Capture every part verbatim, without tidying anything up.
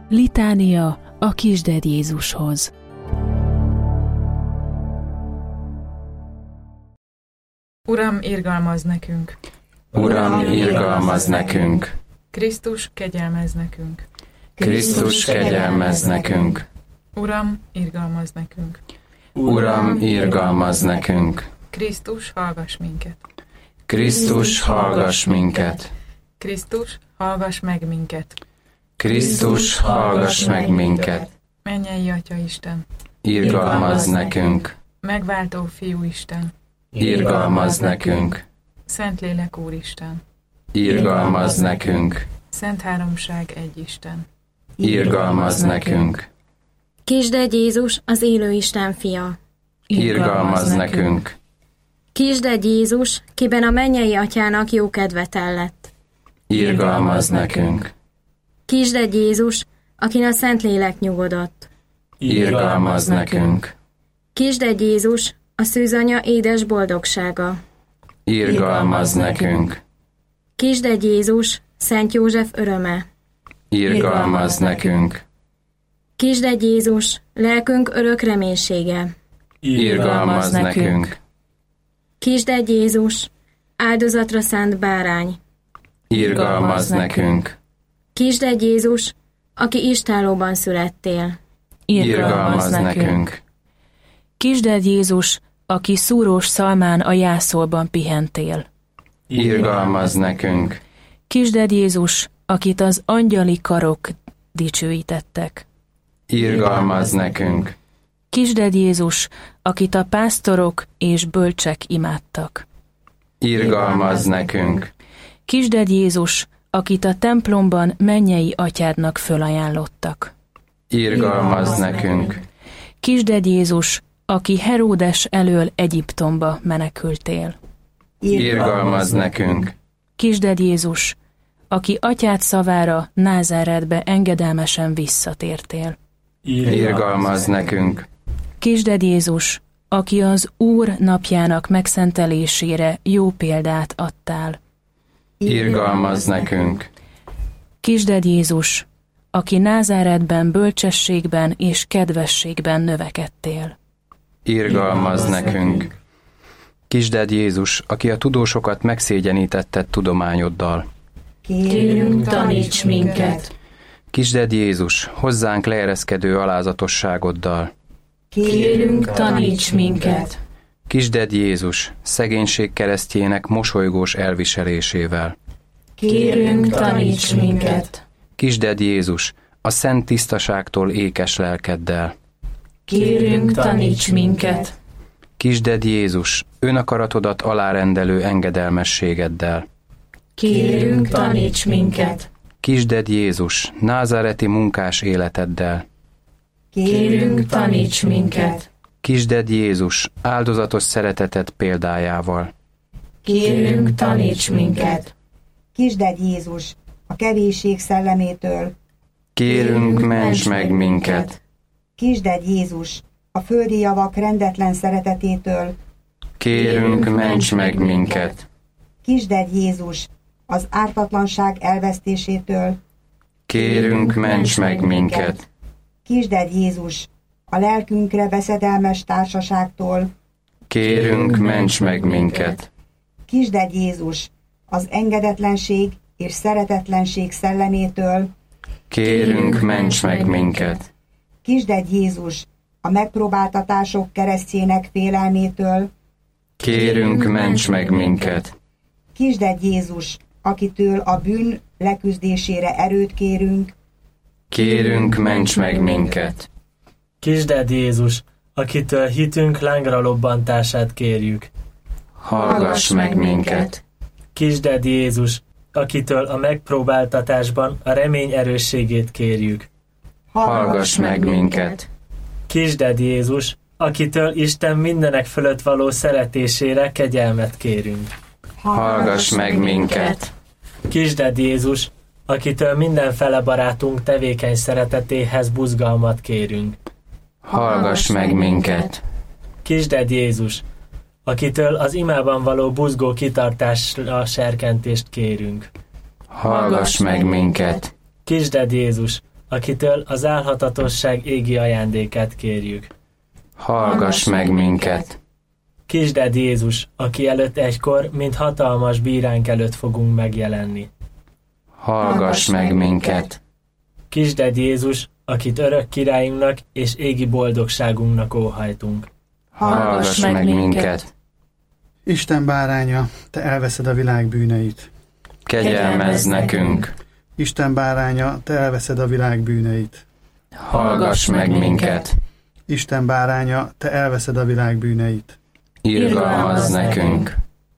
Litánia a Kisded Jézushoz. Uram, irgalmazz nekünk! Uram, irgalmazz nekünk! Krisztus, kegyelmezz nekünk! Krisztus, kegyelmezz nekünk! Uram, irgalmazz nekünk! Uram, irgalmazz nekünk! Krisztus, hallgass minket! Krisztus, hallgass minket! Krisztus, hallgass meg minket! Krisztus, hallgass meg minket! Mennyei Atya Isten! Irgalmazz nekünk! Megváltó Fiú Isten! Irgalmazz nekünk! Szentlélek Úristen! Irgalmazz nekünk! Szent Háromság egy Isten! Irgalmazz nekünk! Kisded Jézus, az élő Isten fia! Irgalmazz nekünk! Kisded Jézus, kiben a mennyei Atyának jó kedve tellett! Irgalmazz nekünk! Kisded Jézus, akin a Szentlélek nyugodott! Irgalmazz nekünk! Kisded Jézus, a szűzanya édes boldogsága! Irgalmazz nekünk! Kisded Jézus, Szent József öröme! Irgalmazz nekünk! Kisded Jézus, lelkünk örök reménysége! Irgalmazz nekünk! Kisded Jézus, áldozatra szánt bárány! Irgalmazz nekünk! Kisded Jézus, aki istállóban születtél! Irgalmazz nekünk! Kisded Jézus, aki szúrós szalmán a jászolban pihentél! Irgalmazz nekünk! Kisded Jézus, akit az angyali karok dicsőítettek! Irgalmazz nekünk! Kisded Jézus, akit a pásztorok és bölcsek imádtak! Irgalmazz nekünk! Kisded Jézus, akit a templomban mennyei atyádnak fölajánlottak! Irgalmazz nekünk! Kisded Jézus, aki Heródes elől Egyiptomba menekültél! Irgalmazz nekünk! Kisded Jézus, aki atyád szavára Názáretbe engedelmesen visszatértél! Irgalmazz nekünk! Kisded Jézus, aki az Úr napjának megszentelésére jó példát adtál! Irgalmazz nekünk! Kisded Jézus, aki Názáretben bölcsességben és kedvességben növekedtél! Irgalmazz nekünk! Kisded Jézus, aki a tudósokat megszégyenítetted tudományoddal! Kérünk, taníts minket! Kisded Jézus, hozzánk leereszkedő alázatosságoddal! Kérünk, taníts minket! Kisded Jézus, szegénység keresztjének mosolygós elviselésével! Kérünk, taníts minket! Kisded Jézus, a szent tisztaságtól ékes lelkeddel! Kérünk, taníts minket! Kisded Jézus, önakaratodat alárendelő engedelmességeddel! Kérünk, taníts minket! Kisded Jézus, názáreti munkás életeddel! Kérünk, taníts minket! Kisded Jézus, áldozatos szereteted példájával! Kérünk, taníts minket! Kisded Jézus, a kevésség szellemétől! Kérünk, ments meg minket! Kisded Jézus, a földi javak rendetlen szeretetétől! Kérünk, ments meg minket! Kisded Jézus, az ártatlanság elvesztésétől! Kérünk, ments meg minket! Kisded Jézus, a lelkünkre veszedelmes társaságtól! Kérünk, ments meg minket! Kisded Jézus, az engedetlenség és szeretetlenség szellemétől! Kérünk, ments meg minket! Kisded Jézus, a megpróbáltatások keresztjének félelmétől! Kérünk, ments meg minket! Kisded Jézus, akitől a bűn leküzdésére erőt kérünk! Kérünk, ments meg minket! Kisded Jézus, akitől hitünk lángra lobbantását kérjük! Hallgass meg minket! Kisded Jézus, akitől a megpróbáltatásban a remény erősségét kérjük! Hallgass meg minket! Kisded Jézus, akitől Isten mindenek fölött való szeretésére kegyelmet kérünk! Hallgass meg minket! Kisded Jézus, akitől mindenfele barátunk tevékeny szeretetéhez buzgalmat kérünk! Hallgass meg minket! Kisded Jézus, akitől az imában való buzgó kitartásra serkentést kérünk! Hallgass meg minket! Kisded Jézus, akitől az álhatatosság égi ajándékát kérjük. Hallgass meg minket! Kisded Jézus, aki előtt egykor, mint hatalmas bíránk előtt fogunk megjelenni. Hallgass meg minket! Kisded Jézus, akit örök királyunknak és égi boldogságunknak óhajtunk. Hallgass meg minket! Isten báránya, te elveszed a világ bűneit. Kegyelmezz nekünk! Isten báránya, te elveszed a világ bűneit. Hallgass meg minket! Isten báránya, te elveszed a világ bűneit. Irgalmazz nekünk!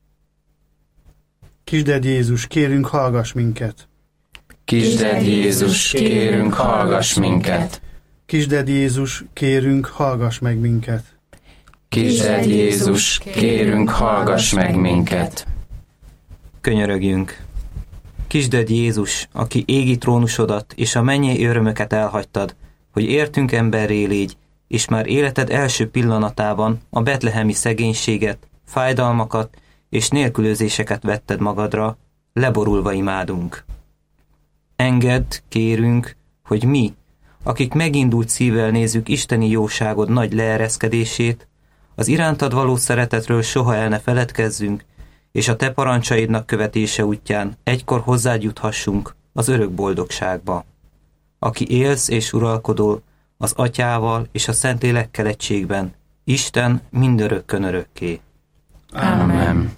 Kisded Jézus, kérünk, hallgass minket. Kisded Jézus, kérünk, hallgass minket! Kisded Jézus, kérünk, hallgass meg minket. Kisded Jézus, kérünk, hallgass meg minket! Könyörögjünk! Kisded Jézus, aki égi trónusodat és a mennyei örömöket elhagytad, hogy értünk emberré légy, és már életed első pillanatában a betlehemi szegénységet, fájdalmakat és nélkülözéseket vetted magadra, leborulva imádunk. Engedd, kérünk, hogy mi, akik megindult szívvel nézzük isteni jóságod nagy leereszkedését, az irántad való szeretetről soha el ne feledkezzünk, és a te parancsaidnak követése útján egykor hozzád juthassunk az örök boldogságba. Aki élsz és uralkodol az Atyával és a Szentlélekkel egységben, Isten mindörökkön örökké. Amen.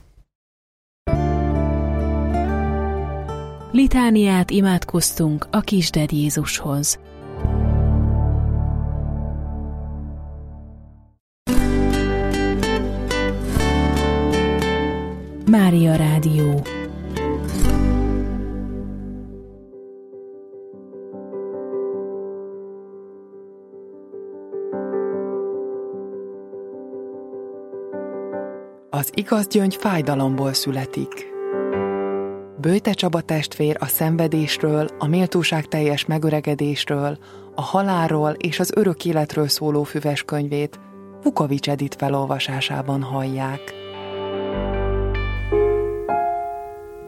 Litániát imádkoztunk a Kisded Jézushoz. Mária Rádió. Az igaz gyöngy fájdalomból születik. Böjte Csaba testvér a szenvedésről, a méltóság teljes megöregedésről, a halálról és az örök életről szóló füves könyvét Vukovics Edith felolvasásában hallják.